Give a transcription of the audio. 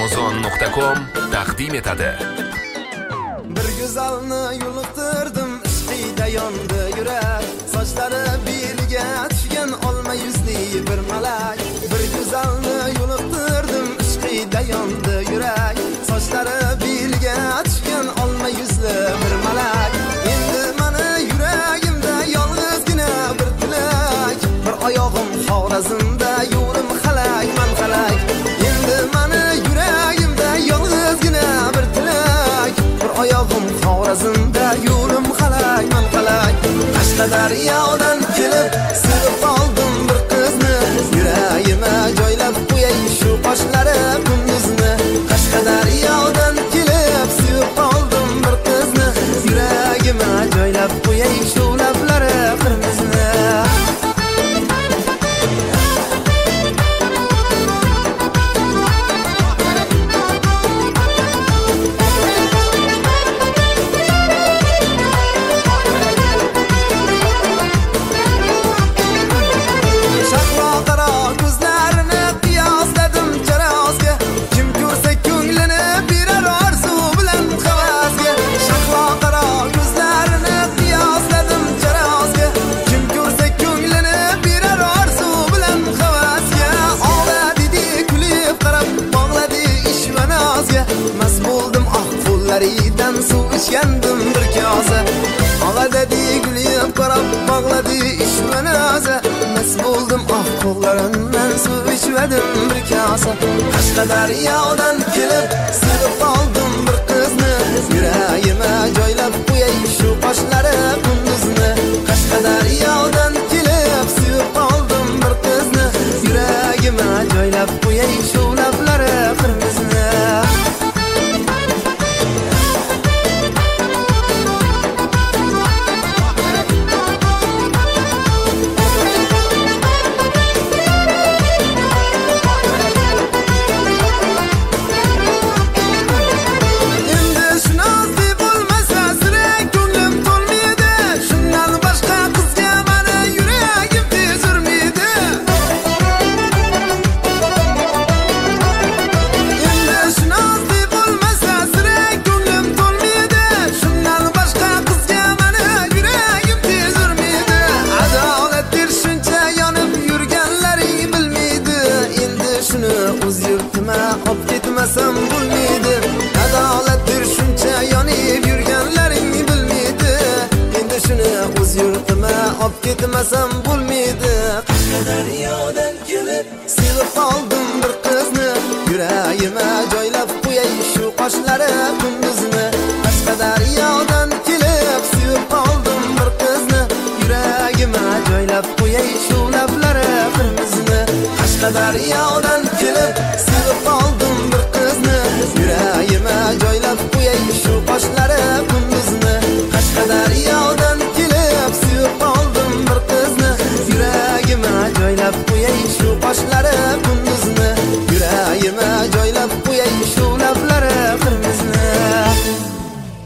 Amazon.com taqdim etadi. Bir güzelni yo'liqtirdim, ishqida yondi yurak. Sochlari belga tushgan olma yuzli bir malak. Bir güzelni yo'liqtirdim, ishqida yondi yurak. Sochlari belga tushgan olma yuzli bir malak. Endi meni yuragimda yolg'izgina bir tilak. Bir oyog'im Xorazmda, yo'lim xalak, man xalak. Endi meni yuragimda yolg'izgina bir tilak. Bir oyog'im Xorazmda, yo'lim xalak, man xalak. Qashqadaryodan kelib, sevib qoldim bir qizni. Yuragimga joylab qo'yay shu qoshlari kunduzni. Qashqadaryodan kelib, sevib qoldim bir qizni. Yuragimga joylab qo'yay shu lablari qirmizni. Qo'llaridan suv ichgandim bir kosa. Og'a dedi gulib qarab bog'ladi ishmanaza. Mas bo'ldim oq qo'llarimdan suv ichmadim bir kosa. Qashqadaryodan kelib, sevib qoldim bir qizni. Yuragimga joylab qo'yay shu qoshlari kunduzni. Qashqadaryodan kelib, sevib qoldim bir qizni. Yuragimga joylab qo'yay shu lablari qirmizni. O'z yurtima olib ketmasam bo'lmaydi. Adolatdir shuncha yonib yurganlaring bilmaydi. Endi shuni o'z yurtima olib ketmasam bo'lmaydi. Qashqadaryodan kelib, sevib qoldim bir qizni. Yuragimga joylab qo'yay shu qoshlari kunduzni. Qashqadaryodan kelib, sevib qoldim bir qizni. Yuragimga joylab qo'yay shu lablari qirmizni. Qashqadaryodan kelib, sevib qoldim